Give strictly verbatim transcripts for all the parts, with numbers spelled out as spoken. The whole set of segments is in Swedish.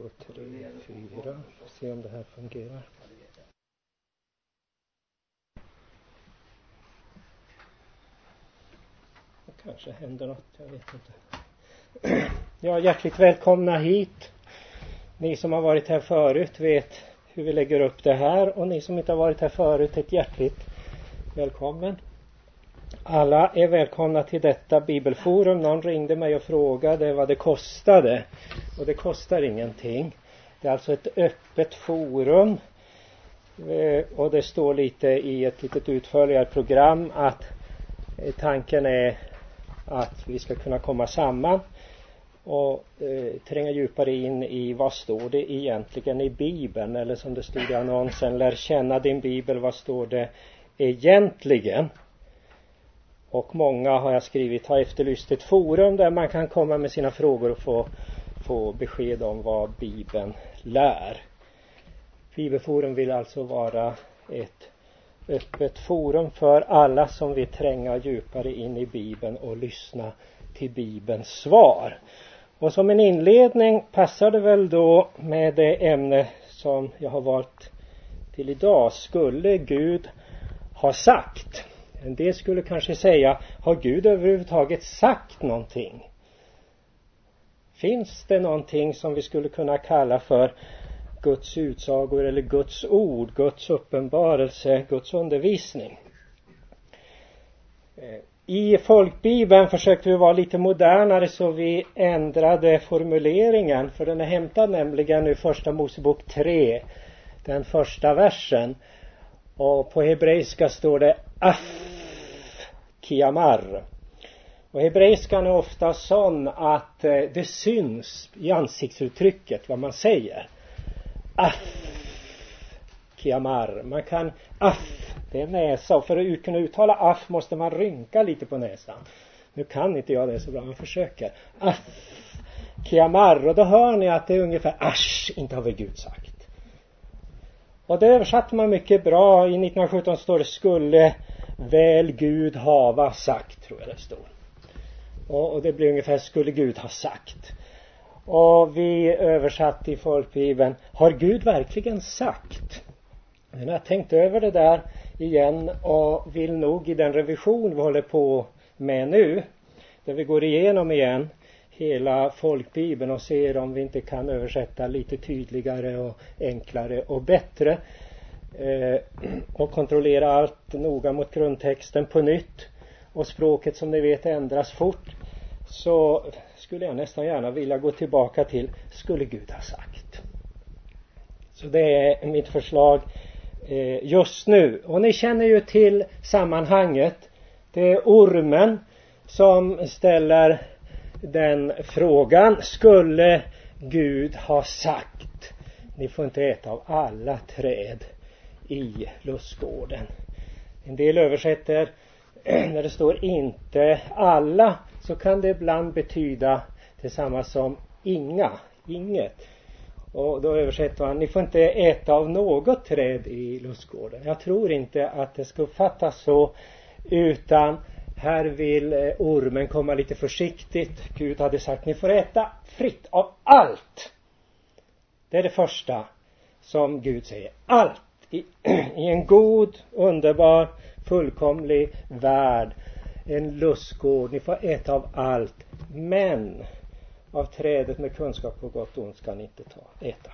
två, tre, fyra. Se om det här fungerar. Det kanske händer något, jag vet inte. Ja, hjärtligt välkomna hit. Ni som har varit här förut vet hur vi lägger upp det här. Och ni som inte har varit här förut, ett hjärtligt välkommen. Alla är välkomna till detta bibelforum. Någon ringde mig och frågade vad det kostade. Och det kostar ingenting. Det är alltså ett öppet forum. Och det står lite i ett litet utförligare program att tanken är att vi ska kunna komma samman och eh, tränga djupare in i vad står det egentligen i Bibeln, eller som det stod i annonsen, lär känna din Bibel, vad står det egentligen. Och många har jag skrivit har efterlyst ett forum där man kan komma med sina frågor och få, få besked om vad Bibeln lär. Bibelforum vill alltså vara ett öppet forum för alla som vill tränga djupare in i Bibeln och lyssna till Bibelns svar. Och som en inledning passar det väl då med det ämne som jag har valt till idag. Skulle Gud ha sagt? En del skulle kanske säga, har Gud överhuvudtaget sagt någonting? Finns det någonting som vi skulle kunna kalla för Guds utsagor eller Guds ord, Guds uppenbarelse, Guds undervisning? I folkbibeln försökte vi vara lite modernare, så vi ändrade formuleringen, för den är hämtad nämligen ur första Mosebok tre, den första versen. Och på hebreiska står det af kiamar. Och hebreiskan är ofta sån att det syns i ansiktsuttrycket vad man säger. Af kiamar. Man kan af, det är näsa, och för att kunna uttala af måste man rynka lite på näsan. Nu kan inte jag det så bra, men försöker. Af kiamar. Och då hör ni att det är ungefär asch, inte har väl Gud sagt. Och det översatte man mycket bra. I nittonhundrasjutton står det skulle väl Gud hava sagt, tror jag det står. Och, och det blir ungefär skulle Gud ha sagt. Och vi översatte i folkbibeln, har Gud verkligen sagt? Jag har tänkt över det där igen och vill nog i den revision vi håller på med nu, där vi går igenom igen hela folkbibeln och ser om vi inte kan översätta lite tydligare och enklare och bättre, eh, och kontrollera allt noga mot grundtexten på nytt, och språket som ni vet ändras fort, så skulle jag nästan gärna vilja gå tillbaka till skulle Gud ha sagt. Så det är mitt förslag eh, just nu. Och ni känner ju till sammanhanget. Det är ormen som ställer den frågan. Skulle Gud ha sagt? Ni får inte äta av alla träd i lustgården. En del översätter när det står inte alla, så kan det ibland betyda detsamma som inga, inget. Och då översätter man, ni får inte äta av något träd i lustgården. Jag tror inte att det ska uppfattas så, utan här vill ormen komma lite försiktigt. Gud hade sagt, ni får äta fritt av allt. Det är det första som Gud säger. Allt i, i en god, underbar, fullkomlig värld, en lustgård, ni får äta av allt, men av trädet med kunskap på gott och ont ska ni inte ta, äta.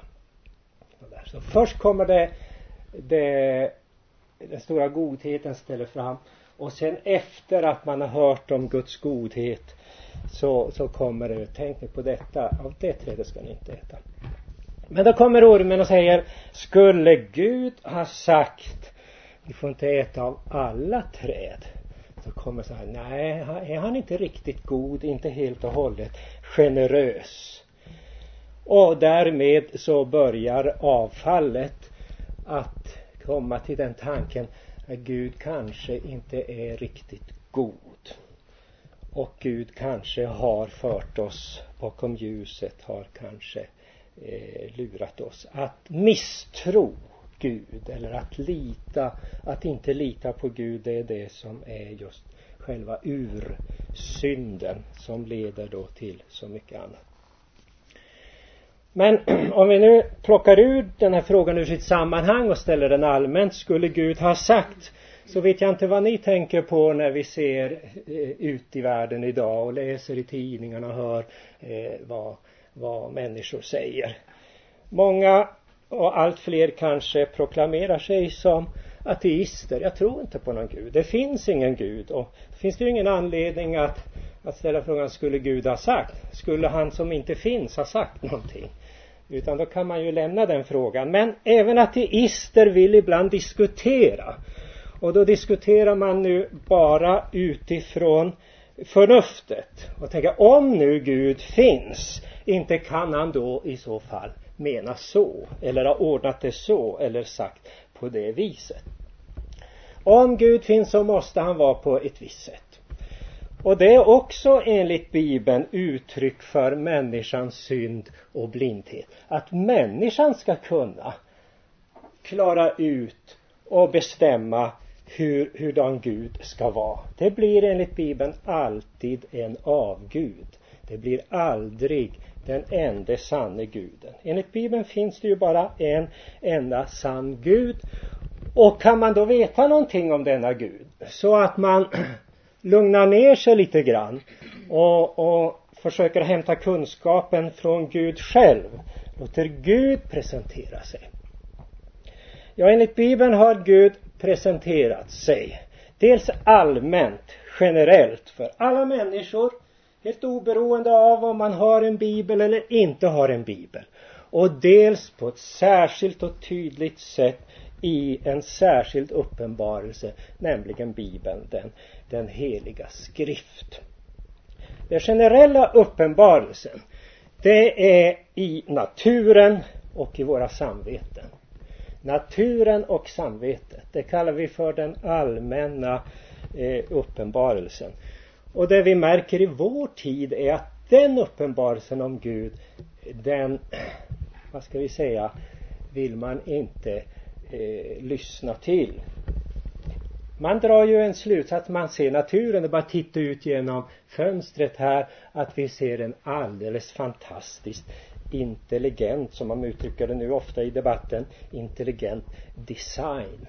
Så först kommer det, det den stora godheten ställer fram, och sen efter att man har hört om Guds godhet så, så kommer det, tänk ni på detta, av det trädet ska ni inte äta. Men då kommer ormen och säger, skulle Gud ha sagt ni får inte äta av alla träd, så kommer så här, nej, är han inte riktigt god, inte helt och hållet generös. Och därmed så börjar avfallet att komma till den tanken att Gud kanske inte är riktigt god. Och Gud kanske har fört oss bakom ljuset, har kanske eh, lurat oss att misstro Gud, eller att lita, att inte lita på Gud, det är det som är just själva ursynden som leder då till så mycket annat. Men om vi nu plockar ut den här frågan ur sitt sammanhang och ställer den allmänt, skulle Gud ha sagt, så vet jag inte vad ni tänker på när vi ser eh, ut i världen idag och läser i tidningarna och hör eh, vad, vad människor säger. Många och allt fler kanske proklamerar sig som ateister. Jag tror inte på någon Gud. Det finns ingen Gud, och finns det ju ingen anledning att, att ställa frågan, skulle Gud ha sagt? Skulle han som inte finns ha sagt någonting? Utan då kan man ju lämna den frågan. Men även ateister vill ibland diskutera. Och då diskuterar man nu bara utifrån förnuftet. Och tänker, om nu Gud finns, inte kan han då i så fall mena så, eller ha ordnat det så, eller sagt på det viset. Om Gud finns så måste han vara på ett visst sätt. Och det är också enligt Bibeln uttryck för människans synd och blindhet. Att människan ska kunna klara ut och bestämma hur, hurdan Gud ska vara. Det blir enligt Bibeln alltid en avgud. Det blir aldrig den enda sanne guden. Enligt Bibeln finns det ju bara en enda sann Gud. Och kan man då veta någonting om denna Gud, så att man lugnar ner sig lite grann och, och försöker hämta kunskapen från Gud själv, låter Gud presentera sig. Ja, enligt Bibeln har Gud presenterat sig dels allmänt, generellt för alla människor, helt oberoende av om man har en bibel eller inte har en bibel. Och dels på ett särskilt och tydligt sätt i en särskild uppenbarelse, nämligen Bibeln, den, den heliga skrift. Den generella uppenbarelsen, det är i naturen och i våra samveten. Naturen och samvetet, det kallar vi för den allmänna eh, uppenbarelsen. Och det vi märker i vår tid är att den uppenbarelsen om Gud, den, vad ska vi säga, vill man inte eh, lyssna till. Man drar ju en slutsats, man ser naturen och bara tittar ut genom fönstret här, att vi ser en alldeles fantastiskt intelligent, som man uttrycker det nu ofta i debatten, intelligent design.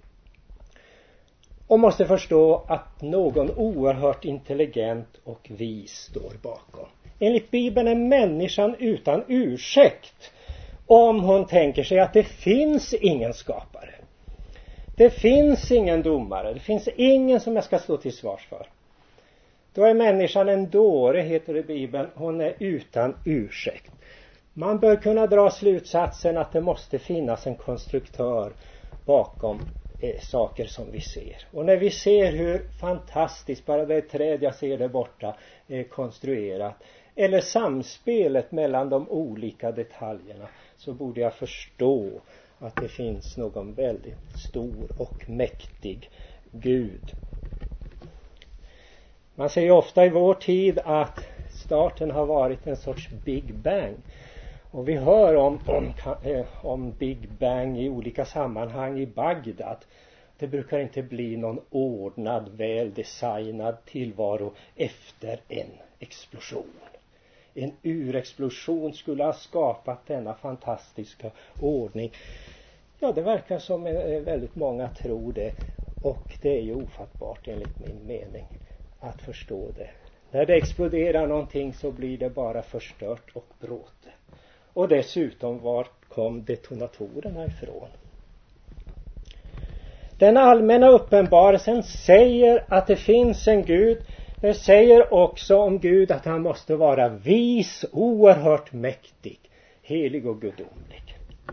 Och måste förstå att någon oerhört intelligent och vis står bakom. Enligt Bibeln är människan utan ursäkt om hon tänker sig att det finns ingen skapare. Det finns ingen domare. Det finns ingen som jag ska stå till svars för. Då är människan en dåre, heter det i Bibeln. Hon är utan ursäkt. Man bör kunna dra slutsatsen att det måste finnas en konstruktör bakom eh, saker som vi ser. Och när vi ser hur fantastiskt, bara det träd jag ser där borta är konstruerat, eller samspelet mellan de olika detaljerna, så borde jag förstå att det finns någon väldigt stor och mäktig Gud. Man säger ofta i vår tid att starten har varit en sorts Big Bang. Och vi hör om, om, om Big Bang i olika sammanhang i Bagdad. Det brukar inte bli någon ordnad, väl designad tillvaro efter en explosion. En urexplosion skulle ha skapat denna fantastiska ordning. Ja, det verkar som väldigt många tror det. Och det är ju ofattbart enligt min mening att förstå det. När det exploderar någonting så blir det bara förstört och bråte. Och dessutom, var kom detonatorerna ifrån? Den allmänna uppenbarelsen säger att det finns en Gud. Det säger också om Gud att han måste vara vis, oerhört mäktig, helig och gudomlig.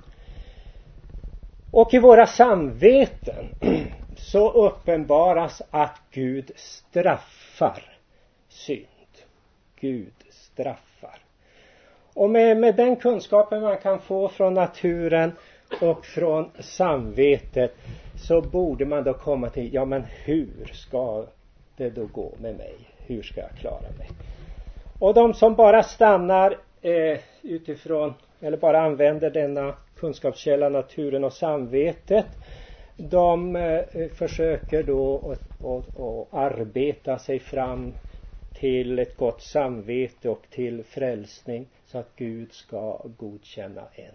Och i våra samveten så uppenbaras att Gud straffar synd. Gud straffar. Och med, med den kunskapen man kan få från naturen och från samvetet, så borde man då komma till, ja men hur ska det då gå med mig? Hur ska jag klara mig? Och de som bara stannar eh, utifrån, eller bara använder denna kunskapskälla, naturen och samvetet, de eh, försöker då att, att, att arbeta sig fram till ett gott samvete och till frälsning. så att Gud ska godkänna en.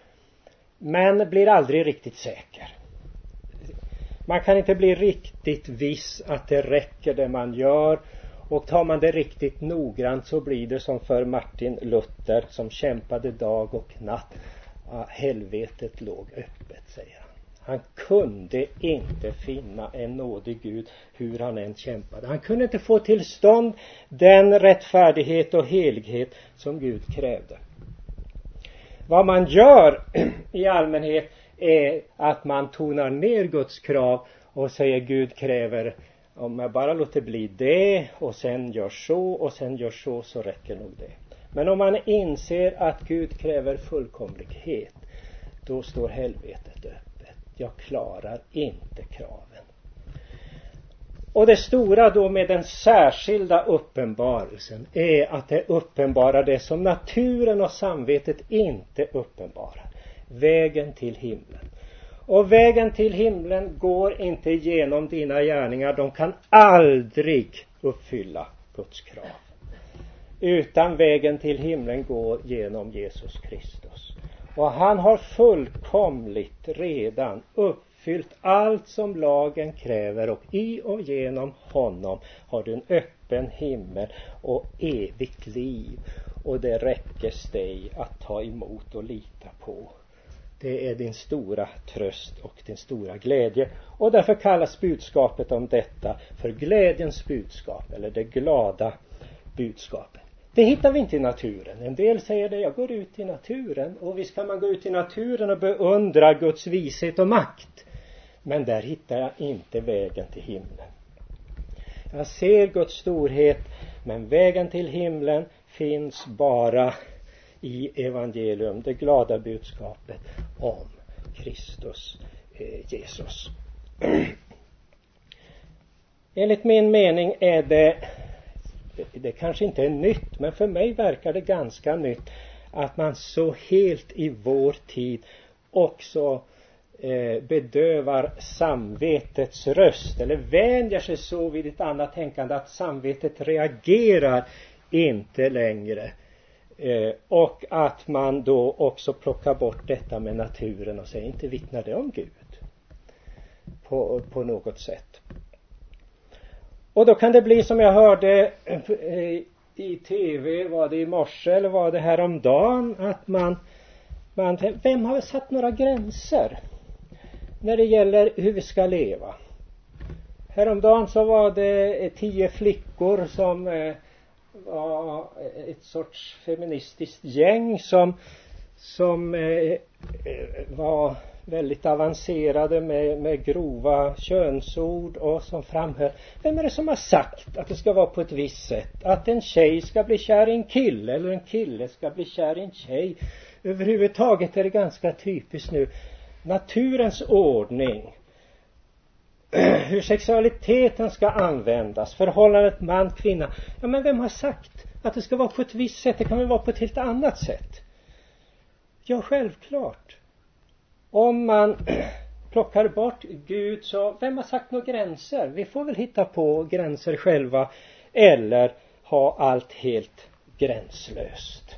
Men blir aldrig riktigt säker. Man kan inte bli riktigt viss att det räcker det man gör. Och tar man det riktigt noggrant så blir det som för Martin Luther som kämpade dag och natt. Ja, helvetet låg öppet, säger han. Han kunde inte finna en nådig Gud hur han än kämpade. Han kunde inte få till stånd den rättfärdighet och helighet som Gud krävde. Vad man gör i allmänhet är att man tonar ner Guds krav och säger Gud kräver, om jag bara låter bli det och sen gör så och sen gör så, så räcker nog det. Men om man inser att Gud kräver fullkomlighet, då står helvetet öppet. Jag klarar inte kraven. Och det stora då med den särskilda uppenbarelsen är att det uppenbarar det som naturen och samvetet inte uppenbarar. Vägen till himlen. Och vägen till himlen går inte genom dina gärningar. De kan aldrig uppfylla Guds krav. Utan vägen till himlen går genom Jesus Kristus. Och han har fullkomligt redan uppfyllt allt som lagen kräver. Och i och genom honom har du en öppen himmel och evigt liv. Och det räcker dig att ta emot och lita på. Det är din stora tröst och din stora glädje. Och därför kallas budskapet om detta för glädjens budskap. Eller det glada budskapet. Det hittar vi inte i naturen. En del säger det, jag går ut i naturen. Och visst kan man gå ut i naturen och beundra Guds vishet och makt. Men där hittar jag inte vägen till himlen. Jag ser Guds storhet, men vägen till himlen finns bara i evangelium, det glada budskapet om Kristus eh, Jesus. Enligt min mening är det, det kanske inte är nytt, men för mig verkar det ganska nytt att man så helt i vår tid också eh, bedövar samvetets röst, eller vänjer sig så vid ett annat tänkande att samvetet reagerar inte längre. Eh, och att man då också plockar bort detta med naturen och säger inte vittnar det om Gud på, på något sätt. Och då kan det bli som jag hörde eh, i tv, var det i morse eller var det häromdagen, att man, man vem har satt några gränser när det gäller hur vi ska leva? Häromdagen så var det tio flickor som eh, var ett sorts feministiskt gäng som, som eh, var väldigt avancerade med, med grova könsord och som framhöll, vem är det som har sagt att det ska vara på ett visst sätt? Att en tjej ska bli kär i en kille eller en kille ska bli kär i en tjej. Överhuvudtaget är det ganska typiskt nu. Naturens ordning, hur sexualiteten ska användas, förhållandet man-kvinna. Ja, men vem har sagt att det ska vara på ett visst sätt? Det kan väl vara på ett helt annat sätt. Ja, självklart. Om man plockar bort Gud, så vem har sagt några gränser? Vi får väl hitta på gränser själva eller ha allt helt gränslöst.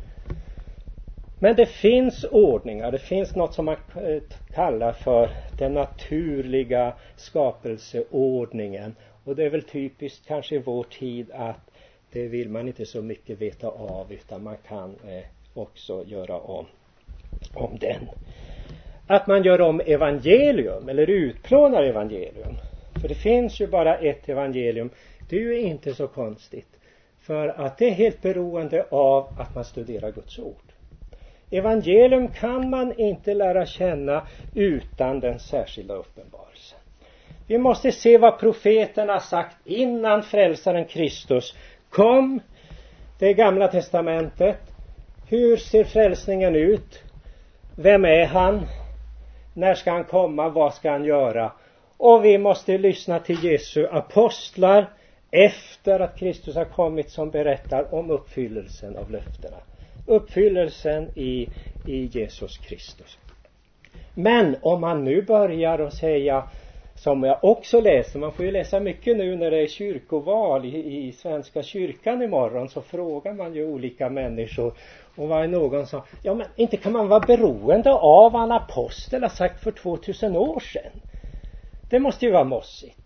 Men det finns ordningar, det finns något som man kallar för den naturliga skapelseordningen. Och det är väl typiskt kanske i vår tid att det vill man inte så mycket veta av, utan man kan eh, också göra om, om den. Att man gör om evangelium eller utplånar evangelium. För det finns ju bara ett evangelium. Det är ju inte så konstigt. För att det är helt beroende av att man studerar Guds ord. Evangelium kan man inte lära känna utan den särskilda uppenbarelsen. Vi måste se vad profeterna har sagt innan frälsaren Kristus kom. Det gamla testamentet. Hur ser frälsningen ut? Vem är han? När ska han komma? Vad ska han göra? Och vi måste lyssna till Jesu apostlar efter att Kristus har kommit, som berättar om uppfyllelsen av löftena. Uppfyllelsen i, i Jesus Kristus. Men om man nu börjar att säga som jag också läser. Man får ju läsa mycket nu när det är kyrkoval i, i Svenska kyrkan imorgon, så frågar man ju olika människor. Och var någon sa, ja men inte kan man vara beroende av vad en apostel har sagt för tvåtusen år sedan. Det måste ju vara mossigt.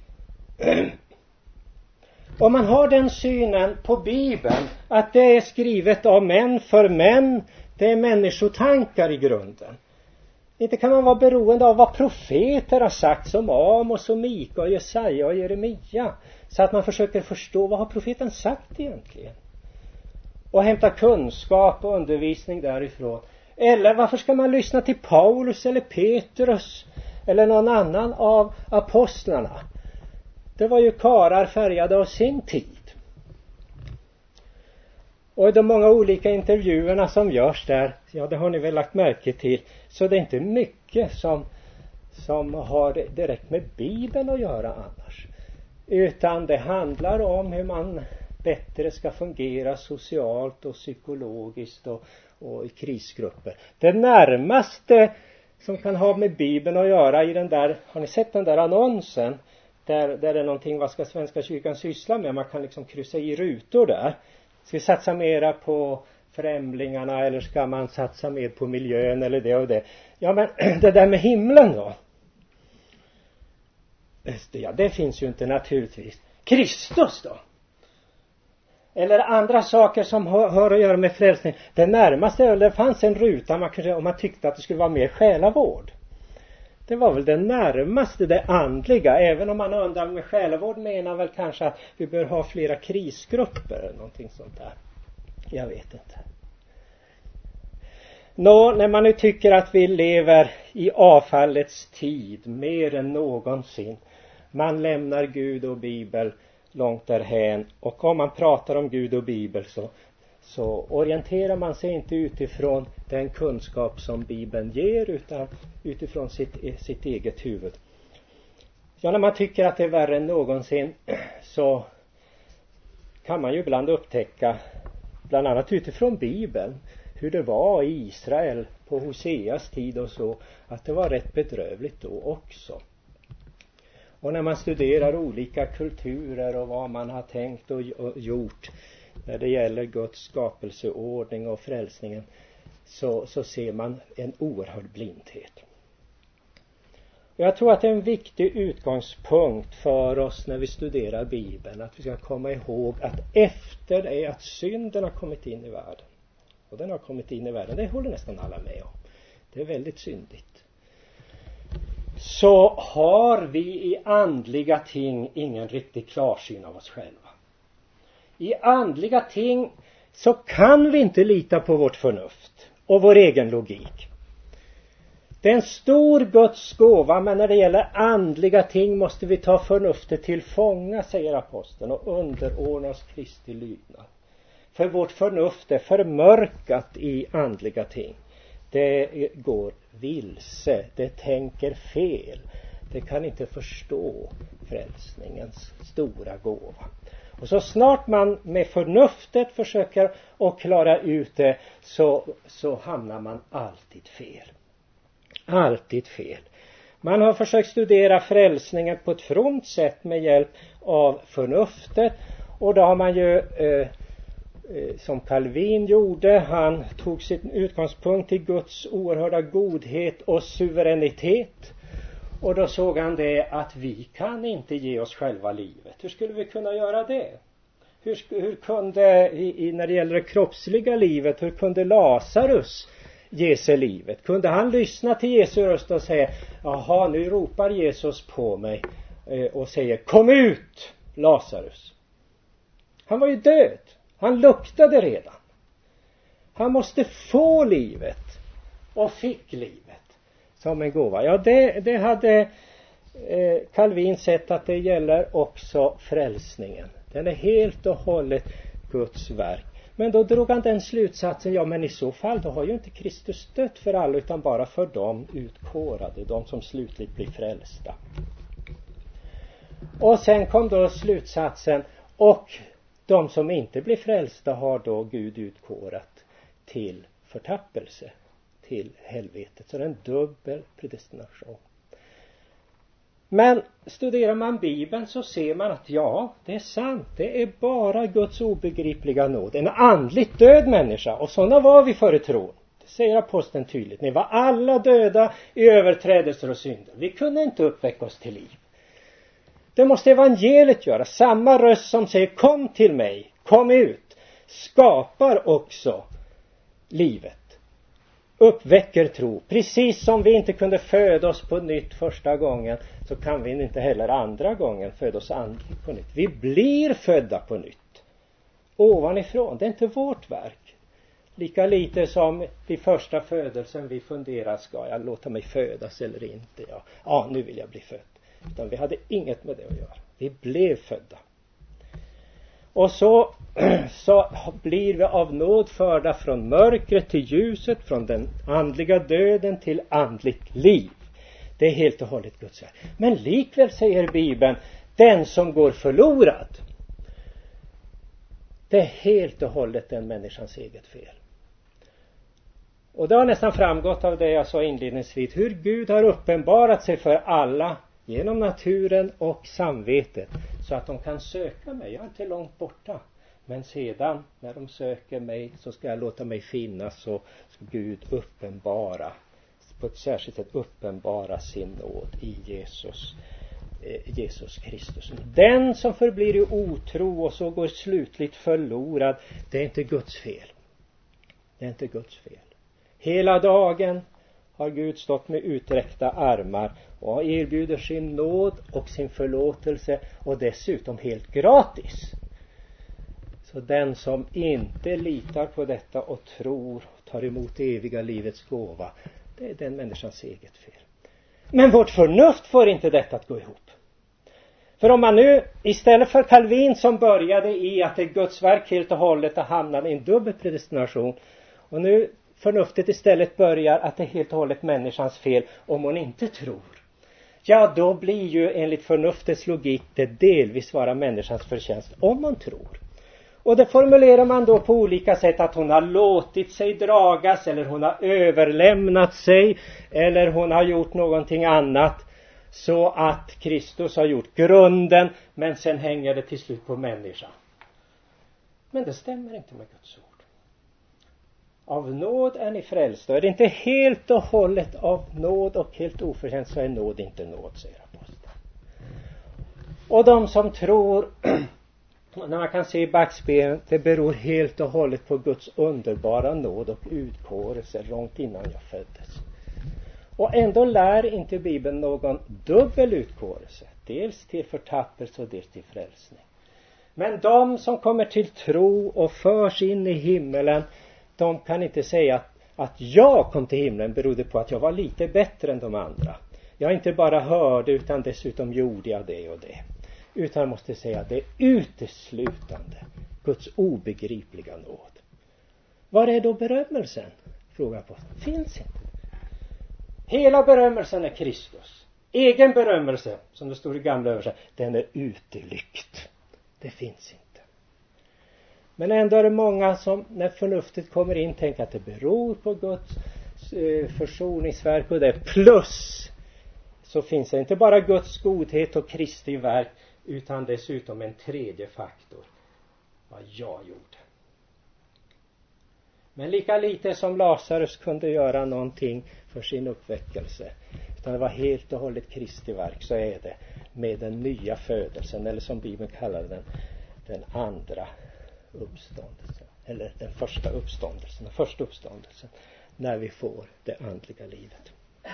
Om man har den synen på Bibeln, att det är skrivet av män för män, det är människotankar i grunden. Inte kan man vara beroende av vad profeter har sagt som Amos och Mika och Jesaja och Jeremia. Så att man försöker förstå, vad har profeten sagt egentligen? Och hämta kunskap och undervisning därifrån. Eller varför ska man lyssna till Paulus eller Petrus eller någon annan av apostlarna? Det var ju karar färgade av sin tid. Och i de många olika intervjuerna som görs där, ja det har ni väl lagt märke till, så det är inte mycket som, som har direkt med Bibeln att göra annars. Utan det handlar om hur man bättre ska fungera socialt och psykologiskt och, och i krisgrupper. Det närmaste som kan ha med Bibeln att göra i den där, har ni sett den där annonsen? Där, där är någonting, vad ska Svenska kyrkan syssla med? Man kan liksom kryssa i rutor där. Ska vi satsa mera på främlingarna eller ska man satsa mer på miljön eller det och det? Ja men det där med himlen då? Ja det finns ju inte naturligtvis. Kristus då? Eller andra saker som hör, hör att göra med frälsning. Det närmaste, det fanns en ruta man kunde, om man tyckte att det skulle vara mer själavård. Det var väl det närmaste, det andliga. Även om man undrar med själavård menar väl kanske att vi bör ha flera krisgrupper eller någonting sånt där. Jag vet inte. Nå, när man nu tycker att vi lever i avfallets tid mer än någonsin. Man lämnar Gud och Bibel långt därhän. Och om man pratar om Gud och Bibel så, så orienterar man sig inte utifrån den kunskap som Bibeln ger utan utifrån sitt, sitt eget huvud. Ja, när man tycker att det är värre än någonsin så kan man ju ibland upptäcka, bland annat utifrån Bibeln, hur det var i Israel på Hoseas tid och så, att det var rätt bedrövligt då också. Och när man studerar olika kulturer och vad man har tänkt och gjort när det gäller Guds skapelseordning och frälsningen, så, så ser man en oerhörd blindhet. Och jag tror att det är en viktig utgångspunkt för oss när vi studerar Bibeln, att vi ska komma ihåg att efter det att synden har kommit in i världen, och den har kommit in i världen, det håller nästan alla med om, det är väldigt syndigt, så har vi i andliga ting ingen riktig klarsyn av oss själva. I andliga ting så kan vi inte lita på vårt förnuft och vår egen logik. Det är en stor Guds gåva, men när det gäller andliga ting måste vi ta förnuftet till fånga, säger aposteln, och underordna oss Kristi lydnad. För vårt förnuft är förmörkat i andliga ting. Det går vilse, det tänker fel. Det kan inte förstå frälsningens stora gåva. Och så snart man med förnuftet försöker att klara ut det så, så hamnar man alltid fel. Alltid fel. Man har försökt studera frälsningen på ett fromt sätt med hjälp av förnuftet. Och då har man ju, eh, eh, som Calvin gjorde, han tog sin utgångspunkt i Guds oerhörda godhet och suveränitet. Och då såg han det att vi kan inte ge oss själva livet. Hur skulle vi kunna göra det? Hur, hur kunde, i, i, när det gäller det kroppsliga livet, hur kunde Lazarus ge sig livet? Kunde han lyssna till Jesu röst och säga, jaha, nu ropar Jesus på mig eh, och säger, kom ut Lazarus. Han var ju död. Han luktade redan. Han måste få livet och fick livet som en gåva. Ja, det, det hade eh, Calvin sett att det gäller också frälsningen. Den är helt och hållet Guds verk. Men då drog han den slutsatsen, ja men i så fall då har ju inte Kristus dött för alla utan bara för dem utkårade, de som slutligt blir frälsta. Och sen kom då slutsatsen, och de som inte blir frälsta har då Gud utkårat till förtappelse, till helvetet. Så det är en dubbel predestination. Men studerar man Bibeln så ser man att ja, det är sant. Det är bara Guds obegripliga nåd. En andligt död människa. Och sådana var vi före tron. Det säger aposteln tydligt. Ni var alla döda i överträdelser och synder. Vi kunde inte uppväcka oss till liv. Det måste evangeliet göra. Samma röst som säger kom till mig, kom ut, skapar också livet. Uppväcker tro. Precis som vi inte kunde föda oss på nytt första gången, så kan vi inte heller andra gången föda oss andligt på nytt. Vi blir födda på nytt. Ovanifrån. Det är inte vårt verk. Lika lite som vid första födelsen vi funderar, ska jag låta mig födas eller inte? Ja, ja nu vill jag bli född. Utan vi hade inget med det att göra. Vi blev födda. Och så, så blir vi av nåd förda från mörkret till ljuset, från den andliga döden till andligt liv. Det är helt och hållet Guds verk. Men likväl säger Bibeln, den som går förlorad, det är helt och hållet den människans eget fel. Och det har nästan framgått av det jag sa inledningsvis, hur Gud har uppenbarat sig för alla genom naturen och samvetet, så att de kan söka mig. Jag är inte långt borta. Men sedan när de söker mig så ska jag låta mig finnas, så ska Gud uppenbara, på ett särskilt sätt uppenbara sin nåd i Jesus, eh, Jesus Kristus. Den som förblir i otro och så går slutligt förlorad, det är inte Guds fel. Det är inte Guds fel. Hela dagen har Gud stått med uträckta armar och erbjuder sin nåd och sin förlåtelse, och dessutom helt gratis. Så den som inte litar på detta och tror och tar emot det eviga livets gåva, det är den människans eget fel. Men vårt förnuft får inte detta att gå ihop. För om man nu istället för Calvin som började i att det är Guds verk helt och hållet och hamnar i en dubbel predestination, och nu förnuftet istället börjar att det är helt och hållet människans fel om hon inte tror. Ja, då blir ju enligt förnuftets logik det delvis vara människans förtjänst om man tror. Och det formulerar man då på olika sätt, att hon har låtit sig dragas, eller hon har överlämnat sig, eller hon har gjort någonting annat, så att Kristus har gjort grunden, men sen hänger det till slut på människan. Men det stämmer inte med Guds ord. Av nåd är ni frälsta. Är det inte helt och hållet av nåd och helt oförtjänt, så är nåd inte nåd, säger aposteln. Och de som tror, när man kan se i backspegeln, det beror helt och hållet på Guds underbara nåd och utkårelse långt innan jag föddes. Och ändå lär inte Bibeln någon dubbel utkårelse. Dels till förtappelse och dels till frälsning. Men de som kommer till tro och förs in i himmelen, de kan inte säga att, att jag kom till himlen berodde på att jag var lite bättre än de andra. Jag inte bara hörde utan dessutom gjorde jag det och det. Utan jag måste säga att det är uteslutande Guds obegripliga nåd. Var är då berömmelsen? Frågar på. Finns inte. Hela berömmelsen är Kristus. Egen berömmelse, som det står i gamla översättningen, den är utelykt. Det finns inte. Men ändå är det många som när förnuftet kommer in tänker att det beror på Guds eh, försoningsverk och det. Plus så finns det inte bara Guds godhet och Kristi verk, utan dessutom en tredje faktor. Vad jag gjorde. Men lika lite som Lazarus kunde göra någonting för sin uppväckelse, utan det var helt och hållet Kristi verk, så är det med den nya födelsen, eller som Bibeln kallar den, den andra uppståndelsen, eller den första uppståndelsen, den första uppståndelsen, när vi får det andliga livet.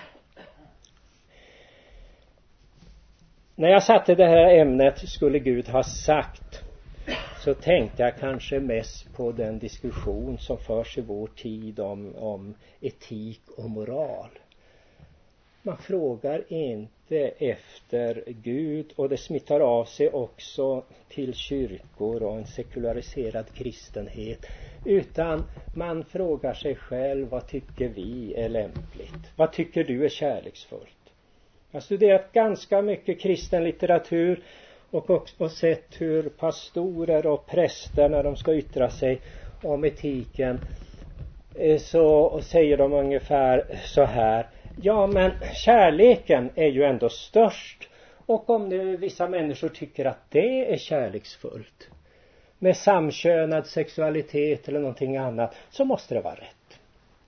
När jag satte det här ämnet, skulle Gud ha sagt, så tänkte jag kanske mest på den diskussion som förs i vår tid om, om etik och moral. Man frågar inte efter Gud, och det smittar av sig också till kyrkor och en sekulariserad kristenhet, utan man frågar sig själv, vad tycker vi är lämpligt? Vad tycker du är kärleksfullt? Jag har studerat ganska mycket kristen litteratur och också sett hur pastorer och präster, när de ska yttra sig om etiken, så säger de ungefär så här: ja, men kärleken är ju ändå störst, Och om nu vissa människor tycker att det är kärleksfullt med samkönad sexualitet eller någonting annat, så måste det vara rätt.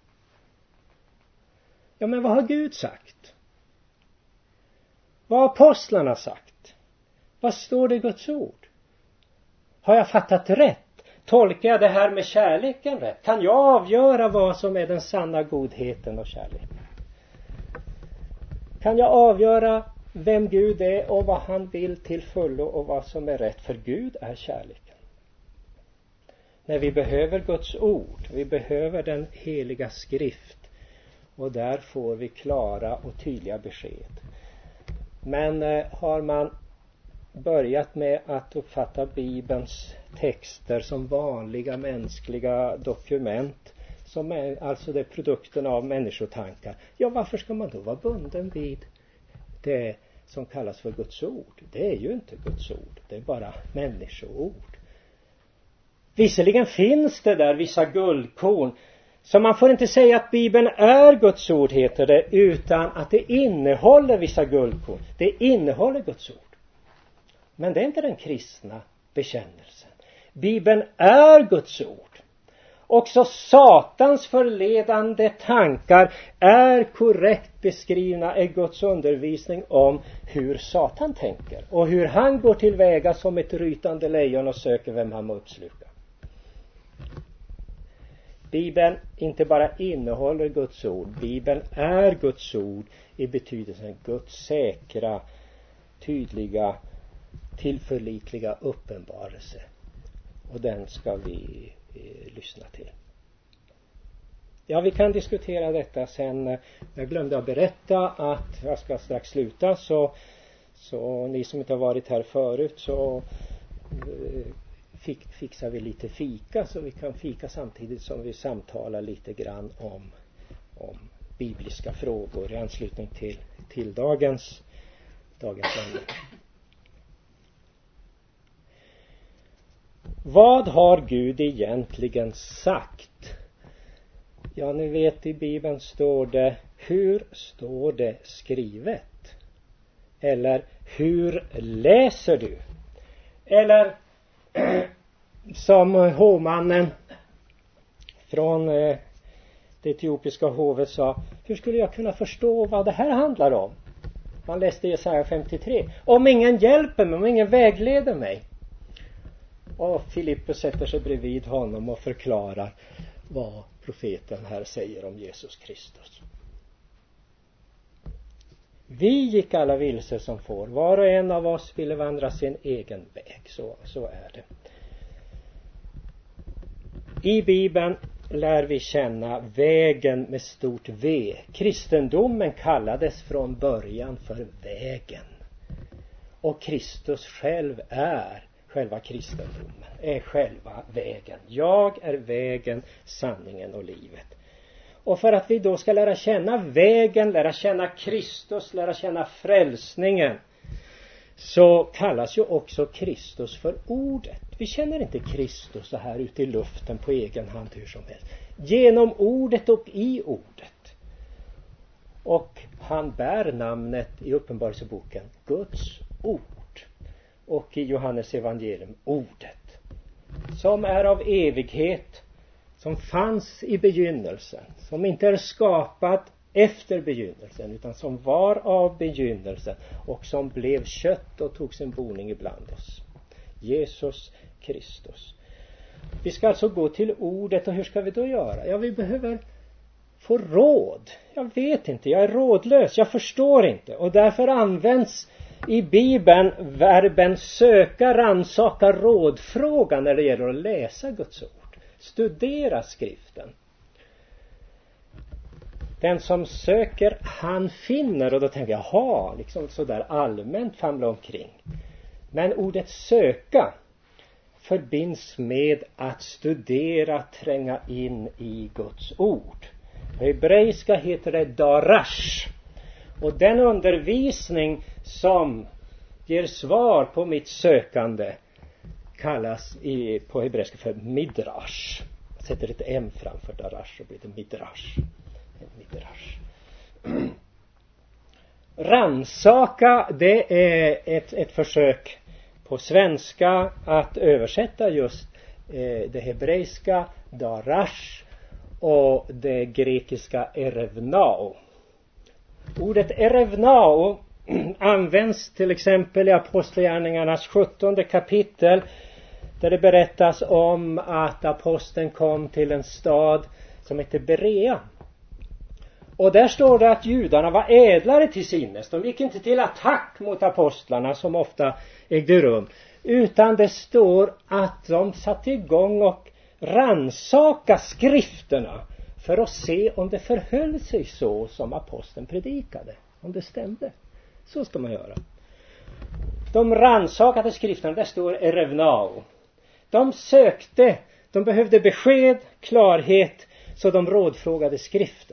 Ja, men vad har Gud sagt? Vad har apostlarna sagt? Vad står det i Guds ord? Har jag fattat rätt? Tolkar jag det här med kärleken rätt? Kan jag avgöra vad som är den sanna godheten och kärleken? Kan jag avgöra vem Gud är och vad han vill till fullo och vad som är rätt? För Gud är kärleken. När vi behöver Guds ord, vi behöver den heliga skrift, och där får vi klara och tydliga besked. Men eh, har man börjat med att uppfatta Bibelns texter som vanliga mänskliga dokument, som är alltså det produkten av människotankar, ja, varför ska man då vara bunden vid det som kallas för Guds ord? Det är ju inte Guds ord, det är bara människoord. Visserligen finns det där vissa guldkorn, så man får inte säga att Bibeln är Guds ord, heter det, utan att det innehåller vissa guldkorn. Det innehåller Guds ord. Men det är inte den kristna bekännelsen. Bibeln är Guds ord. Också Satans förledande tankar är korrekt beskrivna i Guds undervisning om hur Satan tänker och hur han går tillväga som ett rytande lejon och söker vem han må uppsluka. Bibeln inte bara innehåller Guds ord, Bibeln är Guds ord i betydelsen Guds säkra, tydliga, tillförlitliga uppenbarelse. Och den ska vi eh, lyssna till. Ja, vi kan diskutera detta sen. Jag glömde att berätta att jag ska strax sluta, så, så ni som inte har varit här förut, så eh, fick, fixar vi lite fika, så vi kan fika samtidigt som vi samtalar lite grann om, om bibliska frågor i anslutning till, till dagens, dagens ämne. Vad har Gud egentligen sagt? Ja, ni vet, i Bibeln står det, hur står det skrivet? Eller hur läser du? Eller som hovmannen från det etiopiska hovet sa, hur skulle jag kunna förstå vad det här handlar om? Man läste Jesaja femtiotre. Om ingen hjälper mig, om ingen vägleder mig. Och Filippus sätter sig bredvid honom och förklarar vad profeten här säger om Jesus Kristus. Vi gick alla vilse som får. Var och en av oss ville vandra sin egen väg. Så, så är det. I Bibeln lär vi känna vägen med stort V. Kristendomen kallades från början för vägen. Och Kristus själv är själva kristendomen, är själva vägen. Jag är vägen, sanningen och livet. Och för att vi då ska lära känna vägen, lära känna Kristus, lära känna frälsningen, så kallas ju också Kristus för ordet. Vi känner inte Kristus så här ute i luften på egen hand hur som helst. Genom ordet och i ordet. Och han bär namnet i Uppenbarelseboken Guds ord. Och i Johannes evangelium ordet. Som är av evighet. Som fanns i begynnelsen. Som inte är skapat efter begynnelsen, utan som var av begynnelsen. Och som blev kött och tog sin boning ibland oss. Jesus Kristus. Vi ska alltså gå till ordet, och hur ska vi då göra? Ja, vi behöver få råd. Jag vet inte, jag är rådlös, jag förstår inte. Och därför används i Bibeln verben söka, rannsaka, rådfråga när det gäller att läsa Guds ord. Studera skriften. Den som söker, han finner. Och då tänker jag, jaha, liksom sådär allmänt famla omkring. Men ordet söka förbinds med att studera, tränga in i Guds ord. På hebreiska heter det darash. Och den undervisning som ger svar på mitt sökande kallas i, på hebreiska för midrash. Jag sätter ett M framför darash och blir det midrash. midrash. Ransaka, det är ett, ett försök på svenska att översätta just eh, det hebreiska darash och det grekiska erevnao. Ordet erevnao används till exempel i Apostlagärningarnas sjuttonde kapitel, där det berättas om att aposteln kom till en stad som heter Berea. Och där står det att judarna var ädlare till sinnes. De gick inte till attack mot apostlarna som ofta ägde rum, utan det står att de satte igång och ransaka skrifterna för att se om det förhöll sig så som aposteln predikade, om det stämde. Så ska man göra. De ransakade skrifterna, där står erevnao. De sökte, de behövde besked, klarhet, så de rådfrågade skriften.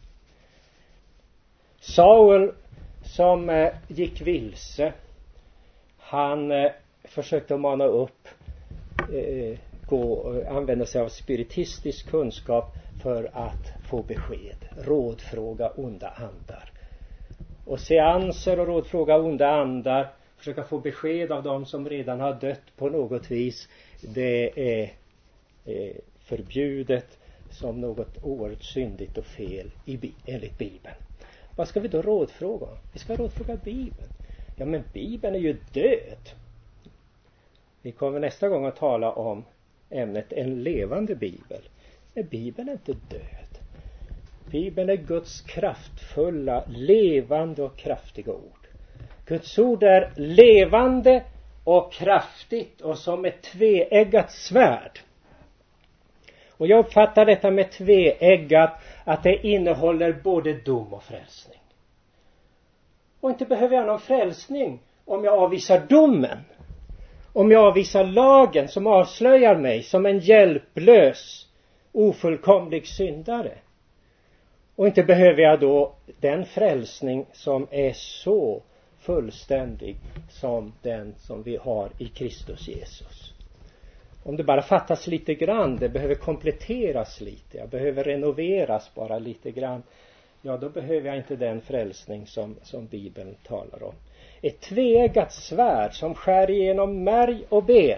Saul, som eh, gick vilse, han eh, försökte mana upp, eh, gå, eh, använda sig av spiritistisk kunskap för att få besked. Rådfråga onda andar. Och seanser och rådfråga onda andar, försöka få besked av dem som redan har dött på något vis, det är eh, förbjudet som något oerhört syndigt och fel i, enligt Bibeln. Vad ska vi då rådfråga? Vi ska rådfråga Bibeln. Ja, men Bibeln är ju död. Vi kommer nästa gång att tala om ämnet en levande Bibel. Men Bibeln är inte död. Bibeln är Guds kraftfulla, levande och kraftiga ord. Guds ord är levande och kraftigt och som ett tveeggat svärd. Och jag uppfattar detta med tveeggat att det innehåller både dom och frälsning. Och inte behöver jag någon frälsning om jag avvisar domen. Om jag avvisar lagen som avslöjar mig som en hjälplös, ofullkomlig syndare. Och inte behöver jag då den frälsning som är så fullständig som den som vi har i Kristus Jesus. Om det bara fattas lite grann, det behöver kompletteras lite, jag behöver renoveras bara lite grann, ja då behöver jag inte den frälsning som, som Bibeln talar om. Ett tveeggat svärd som skär igenom märg och ben.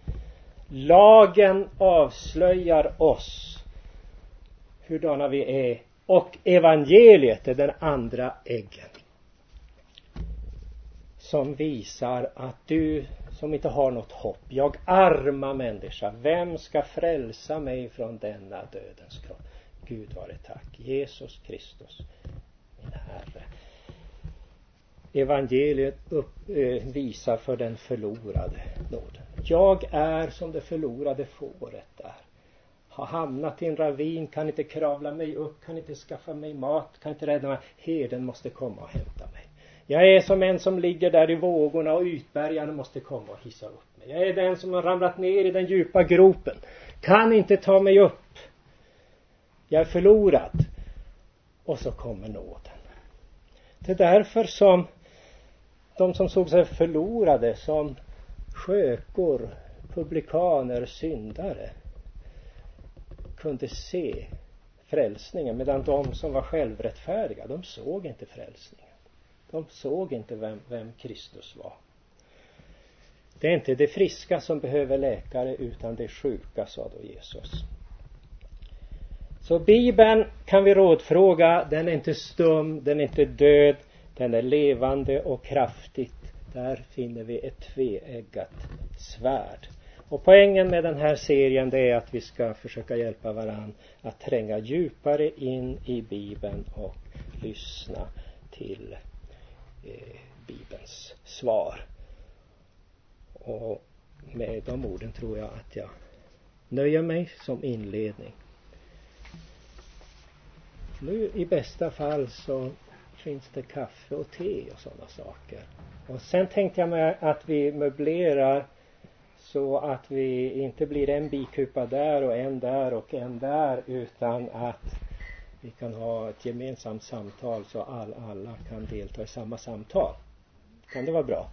Lagen avslöjar oss hurdana vi är, och evangeliet är den andra äggen som visar att du som inte har något hopp, jag arma människa, vem ska frälsa mig från denna dödens kropp? Gud vare tack, Jesus Kristus, min Herre. Evangeliet upp, eh, visar för den förlorade nåden. Jag är som det förlorade fåret är. Har hamnat i en ravin, kan inte kravla mig upp, kan inte skaffa mig mat, kan inte rädda mig. Herden måste komma och hämta mig. Jag är som en som ligger där i vågorna och ytbergarna måste komma och hissa upp mig. Jag är den som har ramlat ner i den djupa gropen. Kan inte ta mig upp. Jag är förlorad. Och så kommer nåden. Det är därför som de som såg sig förlorade som skökor, publikaner, syndare kunde se frälsningen, medan de som var självrättfärdiga, de såg inte frälsningen. De såg inte vem, vem Kristus var. Det är inte det friska som behöver läkare, utan det sjuka, sa då Jesus. Så Bibeln kan vi rådfråga, den är inte stum, den är inte död, den är levande och kraftigt. Där finner vi ett tveeggat svärd. Och poängen med den här serien, det är att vi ska försöka hjälpa varann att tränga djupare in i Bibeln och lyssna till eh, Bibelns svar. Och med de orden tror jag att jag nöjer mig som inledning. Nu i bästa fall så finns det kaffe och te och sådana saker. Och sen tänkte jag mig att vi möblerar så att vi inte blir en bikupa där och en där och en där, utan att vi kan ha ett gemensamt samtal så all, alla kan delta i samma samtal. Kan det vara bra?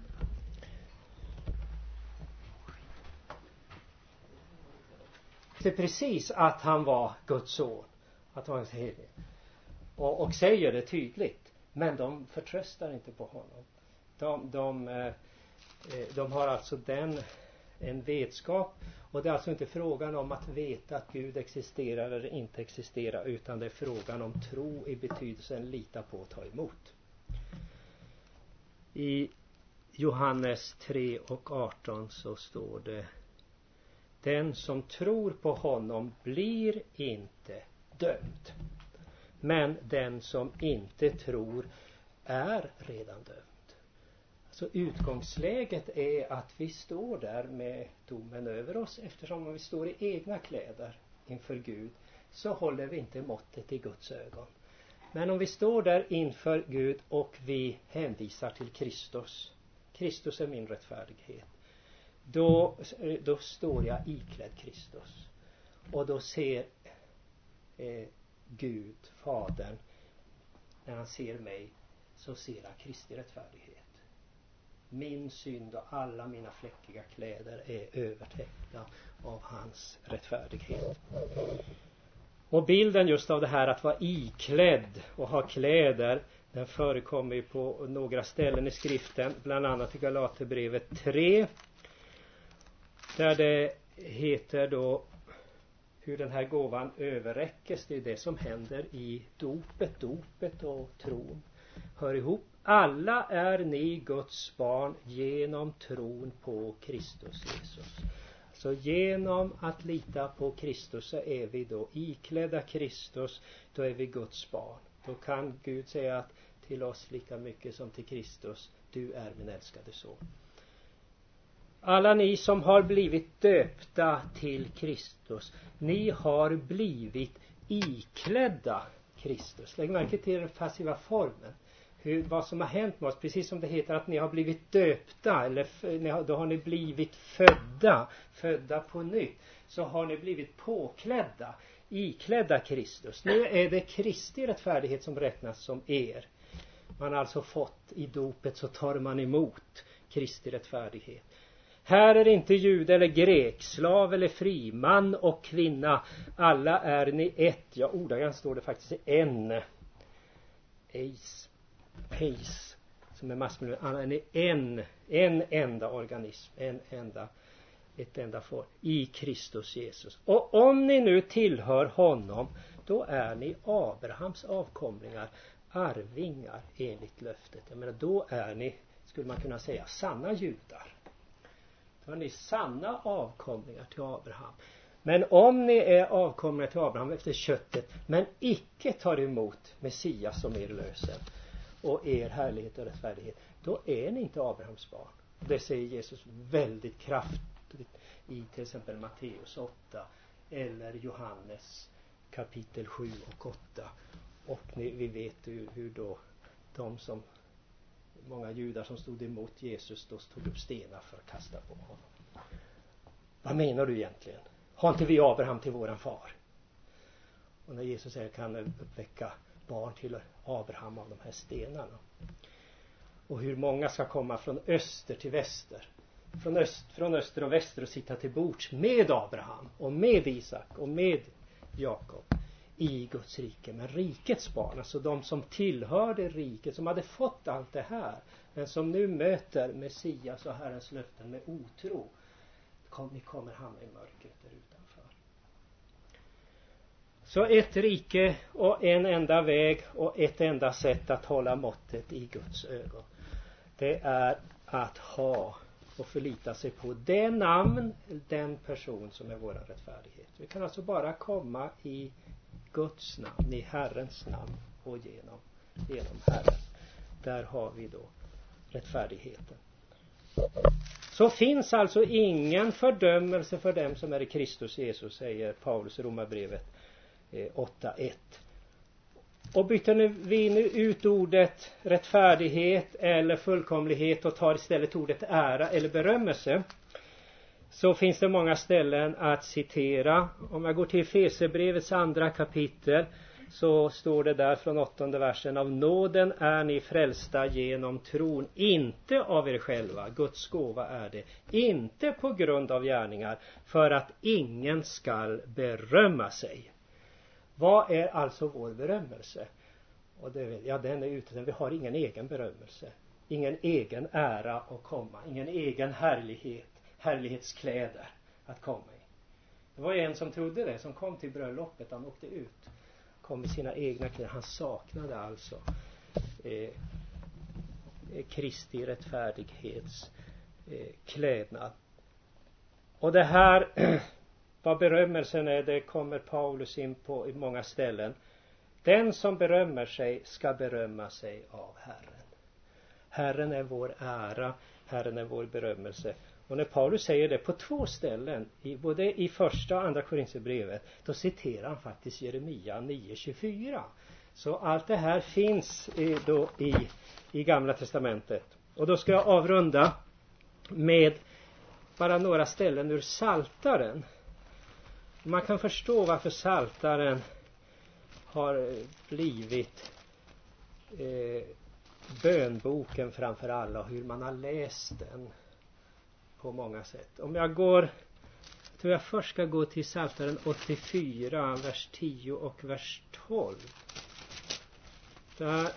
Det är precis att han var Guds son, att han var helig. Och, och säger det tydligt. Men de förtröstar inte på honom. De, de, eh, de har alltså den, en vetskap. Och det är alltså inte frågan om att veta att Gud existerar eller inte existerar. Utan det är frågan om tro i betydelsen lita på och ta emot. I Johannes tre och arton så står det: den som tror på honom blir inte dömd. Men den som inte tror är redan dömd. Så utgångsläget är att vi står där med domen över oss. Eftersom om vi står i egna kläder inför Gud så håller vi inte måttet i Guds ögon. Men om vi står där inför Gud och vi hänvisar till Kristus. Kristus är min rättfärdighet. Då, då står jag iklädd Kristus. Och då ser eh, Gud, Fadern, när han ser mig så ser han Kristi rättfärdighet. Min synd och alla mina fläckiga kläder är övertäckta av hans rättfärdighet. Och bilden just av det här att vara iklädd och ha kläder, den förekommer ju på några ställen i skriften, bland annat i Galaterbrevet tre, där det heter då hur den här gåvan överräckes. Det är det som händer i dopet. Dopet och tron hör ihop. Alla är ni Guds barn genom tron på Kristus Jesus. Så genom att lita på Kristus så är vi då iklädda Kristus. Då är vi Guds barn. Då kan Gud säga att till oss lika mycket som till Kristus: du är min älskade son. Alla ni som har blivit döpta till Kristus, ni har blivit iklädda Kristus. Lägg märke till den passiva formen. Hur, vad som har hänt med oss, precis som det heter att ni har blivit döpta, eller då har ni blivit födda, födda på nytt. Så har ni blivit påklädda, iklädda Kristus. Nu är det Kristi rättfärdighet som räknas som er. Man har alltså fått i dopet, så tar man emot Kristi rättfärdighet. Här är inte jude eller grek, slav eller fri, man och kvinna. Alla är ni ett. Ja, ordagrant står det faktiskt en. Eis, peis, som är massmiljö. Alla är ni en, en enda organism, en enda, ett enda får i Kristus Jesus. Och om ni nu tillhör honom, då är ni Abrahams avkomlingar, arvingar enligt löftet. Jag menar, då är ni, skulle man kunna säga, sanna judar. Då är ni sanna avkomlingar till Abraham. Men om ni är avkomlingar till Abraham efter köttet, men icke tar emot Messias som er lösen och er härlighet och rättfärdighet, då är ni inte Abrahams barn. Det säger Jesus väldigt kraftigt i till exempel Matteus åtta eller Johannes kapitel sju och åtta. Och ni, vi vet hur, hur då de som många judar som stod emot Jesus då tog upp stenar för att kasta på honom. Vad menar du egentligen? Har inte vi Abraham till våran far? Och när Jesus säger kan uppväcka barn till Abraham av de här stenarna. Och hur många ska komma från öster till väster. Från, öst, från öster och väster och sitta till bords med Abraham och med Isak och med Jakob i Guds rike. Men rikets barn, alltså de som tillhörde riket, som hade fått allt det här, men som nu möter Messias och Herrens löften med otro, kom, ni kommer hamna i mörkret där utanför. Så ett rike och en enda väg och ett enda sätt att hålla måttet i Guds ögon, det är att ha och förlita sig på det namn, den person som är vår rättfärdighet. Vi kan alltså bara komma i Guds namn, i Herrens namn och genom, genom Herren. Där har vi då rättfärdigheten. Så finns alltså ingen fördömelse för dem som är i Kristus Jesus, säger Paulus i Romarbrevet åtta ett. Och byter vi nu ut ordet rättfärdighet eller fullkomlighet och tar istället ordet ära eller berömmelse, så finns det många ställen att citera. Om jag går till Efesierbrevets andra kapitel så står det där från åttonde versen: av nåden är ni frälsta genom tron, inte av er själva, Guds gåva är det, inte på grund av gärningar, för att ingen skall berömma sig. Vad är alltså vår berömmelse? Och det, ja, den är ute. Vi har ingen egen berömmelse. Ingen egen ära att komma. Ingen egen härlighet. Härlighetskläder att komma i. Det var en som trodde det. Som kom till bröllopet. Han åkte ut. Kom med sina egna kläder. Han saknade alltså eh, Kristi rättfärdighets eh, klädnad. Och det här, vad berömmelsen är, det kommer Paulus in på i många ställen. Den som berömmer sig ska berömma sig av Herren. Herren är vår ära, Herren är vår berömmelse. Och när Paulus säger det på två ställen, i, både i första och andra Korinthierbrevet, då citerar han faktiskt Jeremia nio tjugofyra. Så allt det här finns i, då i, i Gamla testamentet. Och då ska jag avrunda med bara några ställen ur Psaltaren. Man kan förstå varför Psaltaren har blivit eh, bönboken framför alla, och hur man har läst den på många sätt. Om jag går, jag tror jag först ska gå till Psaltaren åttiofyra, vers tio och vers tolv. Där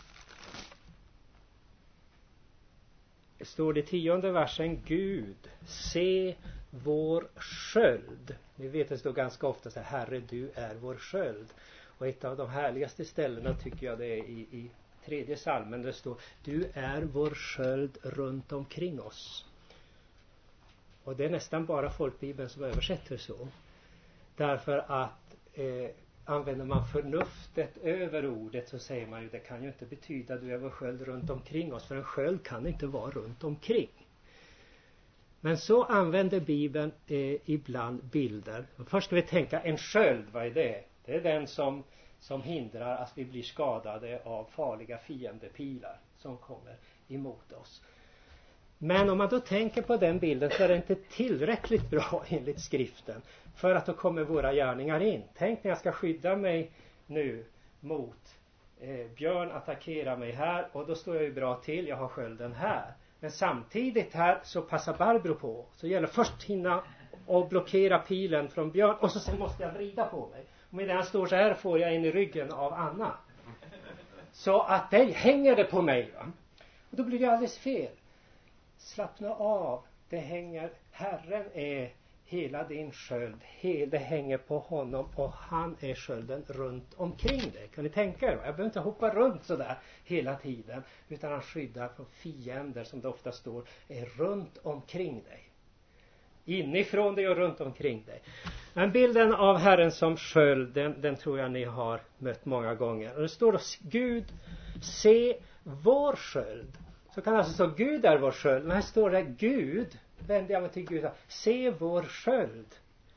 står det i tionde versen: Gud, se vår sköld. Ni vet, det står ganska ofta så här: Herre, du är vår sköld. Och ett av de härligaste ställena tycker jag det är i, i tredje salmen. Det står: du är vår sköld runt omkring oss. Och det är nästan bara folkbibeln som översätter så. Därför att eh, använder man förnuftet över ordet, så säger man ju, det kan ju inte betyda du är vår sköld runt omkring oss. För en sköld kan inte vara runt omkring. Men så använder Bibeln eh, ibland bilder. Först ska vi tänka, en sköld, vad är det? Det är den som, som hindrar att vi blir skadade av farliga fiendepilar som kommer emot oss. Men om man då tänker på den bilden, så är det inte tillräckligt bra enligt skriften. För att då kommer våra gärningar in. Tänk när jag ska skydda mig nu mot eh, björn attackerar mig här. Och då står jag ju bra till, jag har skölden här. Men samtidigt här så passar Barbro på. Så gäller först hinna och blockera pilen från björn. Och så sen måste jag vrida på mig. Och medan jag står så här får jag in i ryggen av Anna. Så att det hänger det på mig. Va? Och då blir det alldeles fel. Slappna av. Det hänger. Herren är hela din sköld. Det hänger på honom. Och han är skölden runt omkring dig. Kan ni tänka er? Jag behöver inte hoppa runt så där hela tiden. Utan han skyddar från fiender, som det ofta står, är runt omkring dig. Inifrån dig och runt omkring dig. Men bilden av Herren som sköld, den, den tror jag ni har mött många gånger. Och det står då: Gud, se vår sköld. Så kan alltså stå Gud är vår sköld. Men här står det: Gud, vänder jag mig till Gud, se vår sköld.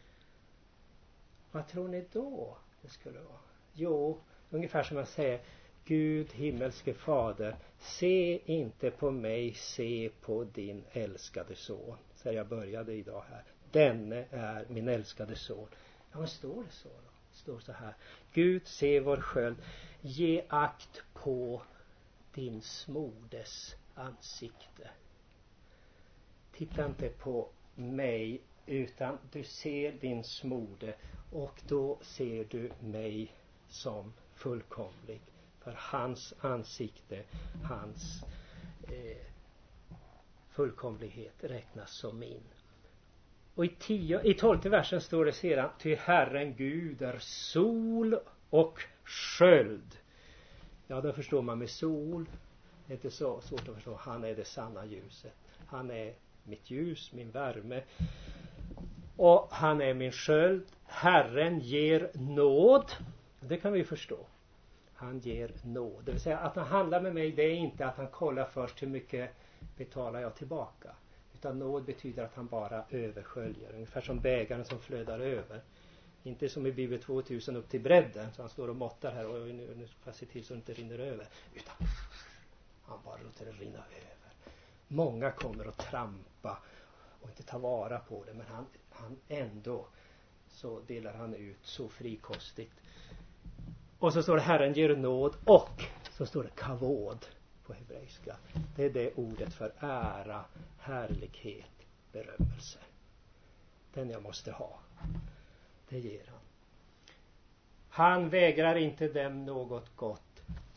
Vad tror ni då det skulle vara? Jo, ungefär som jag säger: Gud, himmelske fader, se inte på mig, se på din älskade son. Så jag började idag här. Denne är min älskade son. Ja, men står det så då? Det står så här: Gud, se vår sköld, ge akt på din smordes ansikte. Titta inte på mig, utan du ser din smorde, och då ser du mig som fullkomlig. För hans ansikte, hans eh, fullkomlighet räknas som min. Och i, tio, i tolfte versen står det sedan: ty Herren Gud är sol och sköld. Ja, då förstår man med sol. Det är inte så svårt att förstå. Han är det sanna ljuset. Han är mitt ljus, min värme. Och han är min sköld. Herren ger nåd. Det kan vi förstå. Han ger nåd. Det vill säga att han handlar med mig, det är inte att han kollar först hur mycket betalar jag tillbaka. Utan nåd betyder att han bara översköljer. Ungefär som bägaren som flödar över. Inte som i Bibel tvåtusen upp till bredden. Så han står och måttar här. Och nu, nu ska jag se till så det inte rinner över. Utan han bara låter det rinna över. Många kommer att trampa och inte ta vara på det. Men han, han ändå så delar han ut så frikostigt. Och så står det: Herren ger nåd, och så står det kavod på hebreiska. Det är det ordet för ära, härlighet, berömmelse. Den jag måste ha. Det ger han. Han vägrar inte dem något gott,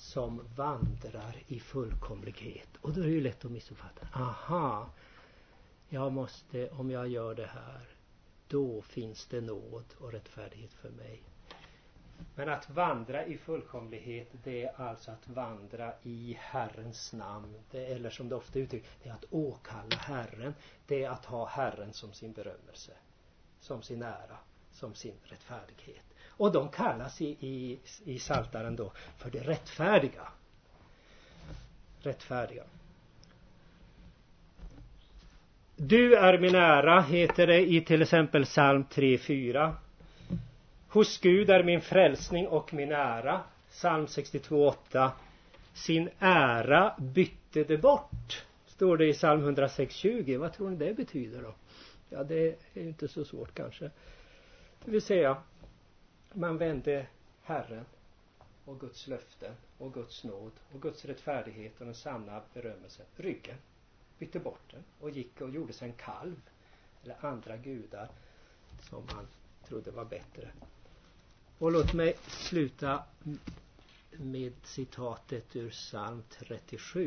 som vandrar i fullkomlighet. Och då är det ju lätt att missuppfatta. Aha, jag måste, om jag gör det här, då finns det nåd och rättfärdighet för mig. Men att vandra i fullkomlighet, det är alltså att vandra i Herrens namn. Det, eller som det ofta uttrycks, det är att åkalla Herren. Det är att ha Herren som sin berömmelse, som sin ära, som sin rättfärdighet. Och de kallas i, i, i Psaltaren då för det rättfärdiga. Rättfärdiga. Du är min ära, heter det i till exempel psalm tre fyra. Hos Gud är min frälsning och min ära. Psalm sextiotvå åtta. Sin ära bytte det bort. Står det i psalm hundrasex tjugo. Vad tror ni det betyder då? Ja, det är inte så svårt kanske. Det vill säga, man vände Herren och Guds löften och Guds nåd och Guds rättfärdighet och den sanna berömmelsen ryggen. Bytte bort den och gick och gjorde sig en kalv eller andra gudar som man trodde var bättre. Och låt mig sluta med citatet ur psalm trettiosju.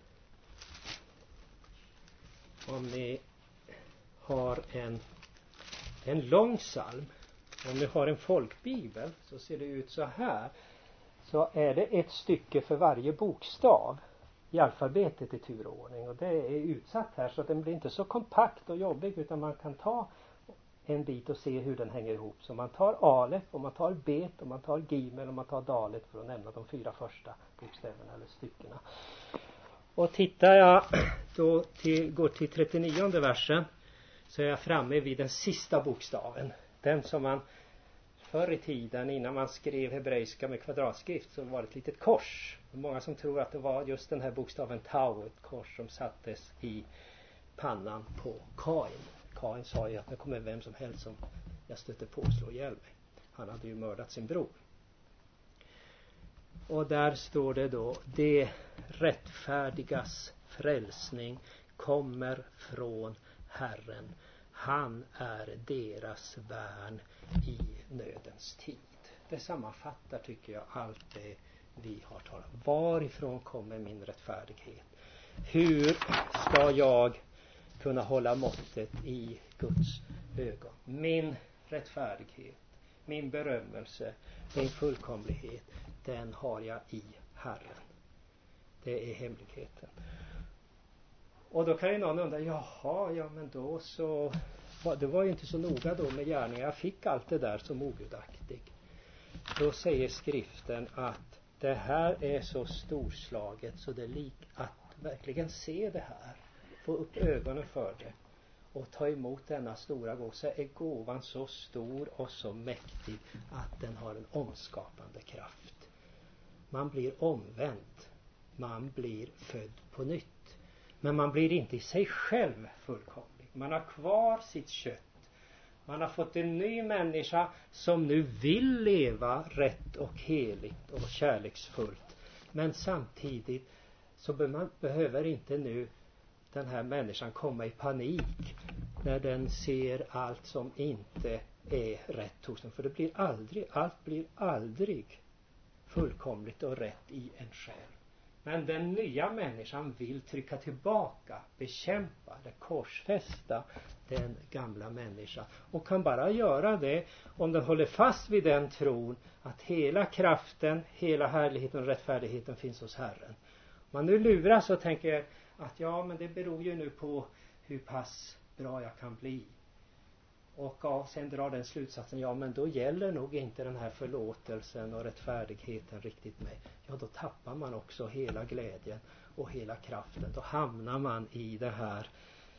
Om ni har en, en lång psalm, om ni har en folkbibel, så ser det ut så här. Så är det ett stycke för varje bokstav i alfabetet i turordning. Och det är utsatt här så att den blir inte så kompakt och jobbig, utan man kan ta en bit och se hur den hänger ihop. Så man tar alef och man tar bet och man tar gimel och man tar dalet, för att nämna de fyra första bokstäverna eller styckena. Och tittar jag då till, går till trettionionde versen, så är jag framme vid den sista bokstaven. Den som man förr i tiden, innan man skrev hebreiska med kvadratskrift, så var det ett litet kors. Många som tror att det var just den här bokstaven tau, ett kors som sattes i pannan på Kain. Kain sa ju att det kommer vem som helst som jag stötte på och slå ihjäl mig. Han hade ju mördat sin bror. Och där står det då: det rättfärdigas frälsning kommer från Herren. Han är deras värn i nödens tid. Det sammanfattar, tycker jag, allt det vi har talat om. Varifrån kommer min rättfärdighet? Hur ska jag kunna hålla måttet i Guds ögon? Min rättfärdighet, min berömmelse, min fullkomlighet, den har jag i Herren. Det är hemligheten. Och då kan ju någon undra, jaha, ja men då så, det var ju inte så noga då med gärningar. Jag fick allt det där som ogudaktig. Då säger skriften att det här är så storslaget så det är lik att verkligen se det här. Få upp ögonen för det och ta emot denna stora gåva, så är gåvan så stor och så mäktig att den har en omskapande kraft. Man blir omvänd, man blir född på nytt, men man blir inte i sig själv fullkomlig. Man har kvar sitt kött. Man har fått en ny människa som nu vill leva rätt och heligt och kärleksfullt, men samtidigt så be- man behöver inte nu den här människan komma i panik när den ser allt som inte är rätt hos den. För det blir aldrig, allt blir aldrig fullkomligt och rätt i en själ. Men den nya människan vill trycka tillbaka, bekämpa, eller korsfästa den gamla människan. Och kan bara göra det om den håller fast vid den tron att hela kraften, hela härligheten och rättfärdigheten finns hos Herren. Om man nu luras och tänker att ja, men det beror ju nu på hur pass bra jag kan bli. Och ja, sen drar den slutsatsen, ja men då gäller nog inte den här förlåtelsen och rättfärdigheten riktigt mig. Ja, då tappar man också hela glädjen och hela kraften. Då hamnar man i det här,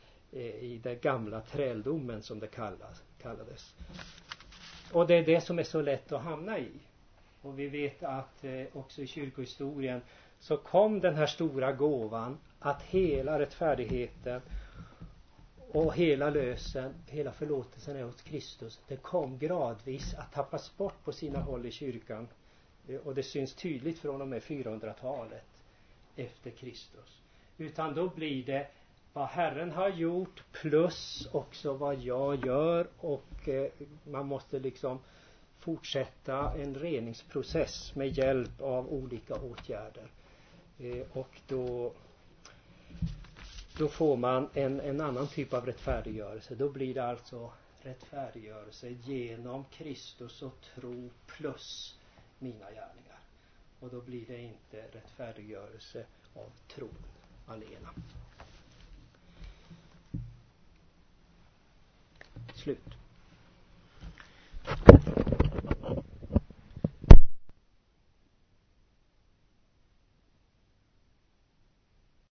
i det gamla träldomen som det kallas, kallades. Och det är det som är så lätt att hamna i. Och vi vet att eh, också i kyrkohistorien så kom den här stora gåvan att hela rättfärdigheten och hela lösen, hela förlåtelsen är hos Kristus. Det kom gradvis att tappas bort på sina håll i kyrkan. Och det syns tydligt från och med fyrahundratalet efter Kristus. Utan då blir det vad Herren har gjort plus också vad jag gör. Och eh, man måste liksom fortsätta en reningsprocess med hjälp av olika åtgärder. Eh, och då då får man en, en annan typ av rättfärdiggörelse. Då blir det alltså rättfärdiggörelse genom Kristus och tro plus mina gärningar. Och då blir det inte rättfärdiggörelse av tron alena. Slut.